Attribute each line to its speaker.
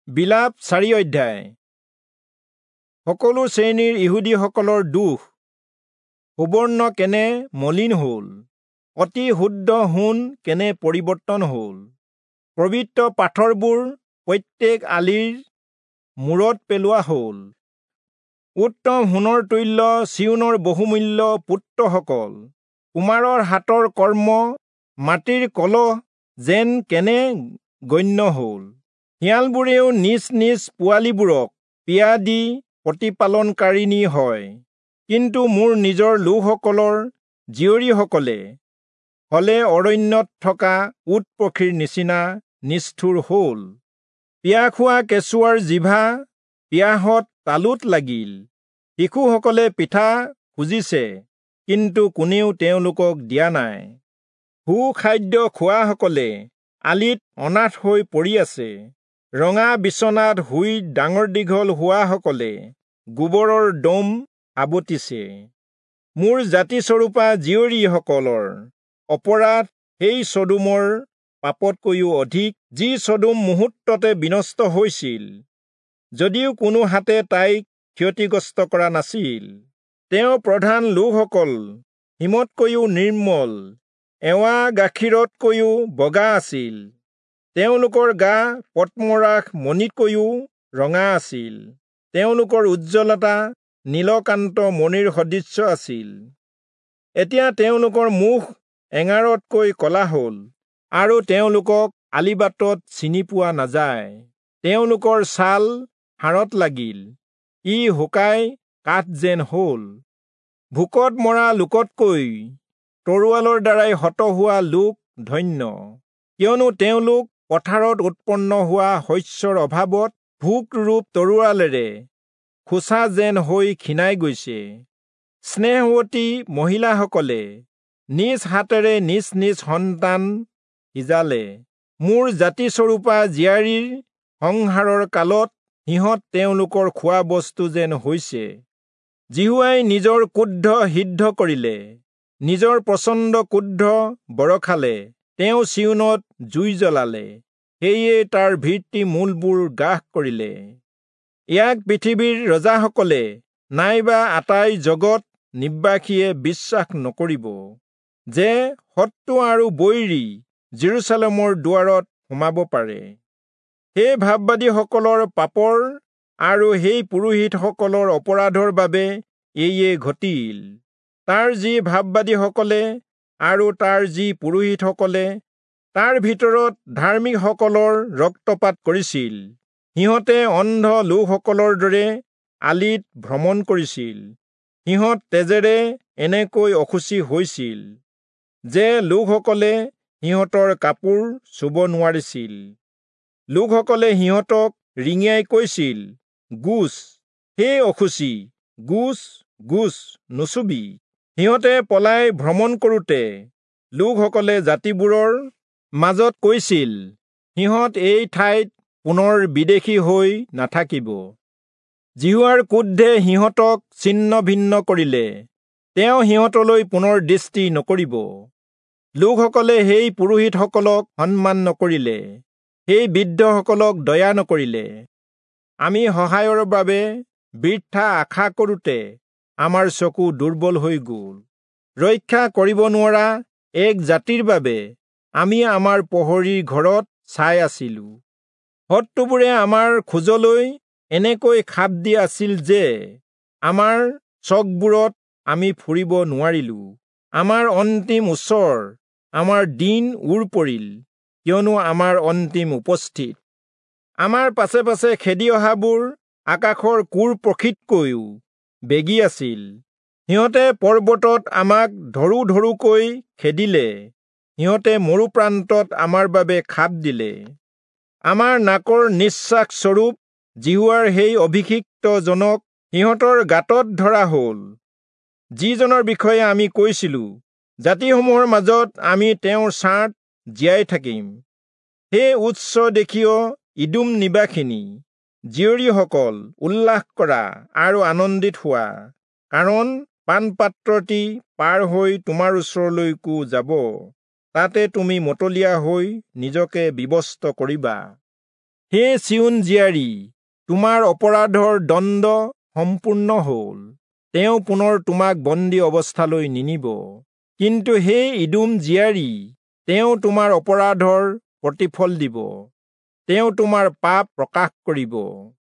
Speaker 1: বিলাপ 4 অধ্যায়। সকলো শ্ৰেণীৰ ইহুদীসকলৰ দোষ। সুবৰ্ণ কেনে মলিন হ'ল, অতি শুদ্ধ সোণ কেনে পৰিৱৰ্তন হ'ল। পবিত্ৰ পাথৰবোৰ প্ৰত্যেক আলিৰ মূৰত পেলোৱা হ'ল। উত্তম সোণৰ তুল্য চিউনৰ বহুমূল্য পুত্ৰসকল, কুমাৰৰ হাতৰ কৰ্ম মাটিৰ কলহ যেন কেনে গণ্য হ'ল। শিয়ালবোৰেও নিজ নিজ পোৱালীবোৰক পিয়া দি প্ৰতিপালনকাৰিণী হয়, কিন্তু মোৰ নিজৰ লোকসকলৰ জীয়ৰীসকলে হলে অৰণ্যত থকা উট পক্ষীৰ নিচিনা নিষ্ঠুৰ হ'ল। পিয়া খোৱা কেঁচুৱাৰ জিভা পিয়াহত তালুত লাগিল। শিশুসকলে পিঠা খুজিছে, কিন্তু কোনেও তেওঁলোকক দিয়া নাই। সুখাদ্য খোৱাসকলে আলিত অনাথ হৈ পৰি আছে। ৰঙা বিচনাত শুই ডাঙৰ দীঘল হোৱাসকলে গোবৰৰ দম সাবটিছে। মোৰ জাতিস্বৰূপা জীয়ৰীসকলৰ অপৰাধ সেই চদোমৰ পাপতকৈও অধিক, যি চদোম মুহূৰ্ততে বিনষ্ট হৈছিল, যদিও কোনো হাতে তাইক ক্ষতিগ্ৰস্ত কৰা নাছিল। তেওঁ প্ৰধান লোকসকল হিমতকৈও নিৰ্মল, এৱা গাখীৰতকৈও বগা আছিল। তেওঁলোকৰ গা পদ্মৰাস মণিতকৈও ৰঙা আছিল। তেওঁলোকৰ উজ্জ্বলতা নীলকান্ত মণিৰ সদৃশ্য আছিল। এতিয়া তেওঁলোকৰ মুখ এঙাৰতকৈ কলা হ'ল, আৰু তেওঁলোকক আলিবাটত চিনি পোৱা নাযায়। তেওঁলোকৰ ছাল হাড়ত লাগিল, ই শুকাই কাঠ যেন হ'ল। ভোকত মৰা লোকতকৈ তৰোৱালৰ দ্বাৰাই হত হোৱা লোক ধন্য, কিয়নো তেওঁলোক পথাৰত উৎপন্ন হোৱা শস্যৰ অভাৱত ভোক-ৰূপ তৰোৱালেৰে খোচা যেন হৈ ক্ষীণাই গৈছে। স্নেহৱতী মহিলাসকলে নিজ হাতেৰে নিজ নিজ সন্তান সিজালে। মোৰ জাতিস্বৰূপা জীয়াৰীৰ সংহাৰৰ কালত সিহঁত তেওঁলোকৰ খোৱা বস্তু যেন হৈছে। জিহুৱাই নিজৰ ক্ৰোধ সিদ্ধ কৰিলে, নিজৰ প্ৰচণ্ড ক্ৰোধ বৰষালে। তেওঁ চিউনত জুই জ্বলালে, সেয়ে তাৰ ভিত্তি মূলবোৰ গ্ৰাস কৰিলে। ইয়াক পৃথিৱীৰ ৰজাসকলে নাইবা আটাই জগত নিবাসীয়ে বিশ্বাস নকৰিব যে শত্ৰু আৰু বৈৰী জেৰুচালেমৰ দুৱাৰত সোমাব পাৰে। সেই ভাৱবাদীসকলৰ পাপৰ আৰু সেই পুৰোহিতসকলৰ অপৰাধৰ বাবে এইয়ে ঘটিল। তাৰ যি ভাৱবাদীসকলে আৰু তাৰ যি পুৰোহিতসকলে তাৰ ভিতৰত ধাৰ্মিকসকলৰ ৰক্তপাত কৰিছিল, সিহঁতে অন্ধ লোকসকলৰ দৰে আলিত ভ্ৰমণ কৰিছিল। সিহঁত তেজেৰে এনেকৈ অশুচি হৈছিল যে লোকসকলে সিহঁতৰ কাপোৰ চুব নোৱাৰিছিল। লোকসকলে সিহঁতক ৰিঙিয়াই কৈছিল, গোচ, হে অশুচি, গোচ, গোচ, নুচুবি। সিহঁতে পলাই ভ্ৰমণ কৰোঁতে লোকসকলে জাতিবোৰৰ মাজত কৈছিল, সিহঁত এই ঠাইত পুনৰ বিদেশী হৈ নাথাকিব। জিহুৱাৰ ক্ৰোধে সিহঁতক ছিন্ন ভিন্ন কৰিলে, তেওঁ সিহঁতলৈ পুনৰ দৃষ্টি নকৰিব। লোকসকলে সেই পুৰোহিতসকলক সন্মান নকৰিলে, সেই বৃদ্ধসকলক দয়া নকৰিলে। আমি সহায়ৰ বাবে বৃথা আশা কৰোঁতে আমাৰ চকু দুৰ্বল হৈ গ'ল। ৰক্ষা কৰিব নোৱাৰা এক জাতিৰ বাবে আমি আমাৰ প্ৰহৰীৰ ঘৰত চাই আছিলো। শত্ৰুবোৰে আমাৰ খোজলৈ এনেকৈ খাপ দি আছিল যে আমাৰ চকবোৰত আমি ফুৰিব নোৱাৰিলো। আমাৰ অন্তিম ওচৰ, আমাৰ দিন ওৰ পৰিল, কিয়নো আমাৰ অন্তিম উপস্থিত। আমাৰ পাছে পাছে খেদি অহাবোৰ আকাশৰ কোৰ প্ৰকৃতকৈও বেগী আছিল। সিহঁতে পৰ্বতত আমাক ধৰো ধৰোকৈ খেদিলে, সিহঁতে মৰুপ্ৰান্তত আমাৰ বাবে খাপ দিলে। আমাৰ নাকৰ নিশ্বাস স্বৰূপ জিহুৱাৰ সেই অভিষিক্তজনক সিহঁতৰ গাঁতত ধৰা হ'ল, যিজনৰ বিষয়ে আমি কৈছিলো, জাতিসমূহৰ মাজত আমি তেওঁৰ ছাঁত জীয়াই থাকিম। হে উচ্চ দেশীয় ইদোম নিবাসিনী জীয়ৰীসকল, উল্লাস কৰা আৰু আনন্দিত হোৱা, কাৰণ পানপাত্ৰটি পাৰ হৈ তোমাৰ ওচৰলৈকো যাব। তাতে তুমি মতলীয়া হৈ নিজকে বিবস্ত্ৰ কৰিবা। হে চিয়ন জীয়াৰী, তোমাৰ অপৰাধৰ দণ্ড সম্পূৰ্ণ হ'ল। তেওঁ পুনৰ তোমাক বন্দী অৱস্থালৈ নিনিব। কিন্তু হে ইদোম জীয়াৰী, তেওঁ তোমাৰ অপৰাধৰ প্ৰতিফল দিব। তেওঁ তোমাৰ পাপ প্ৰকাশ কৰিব।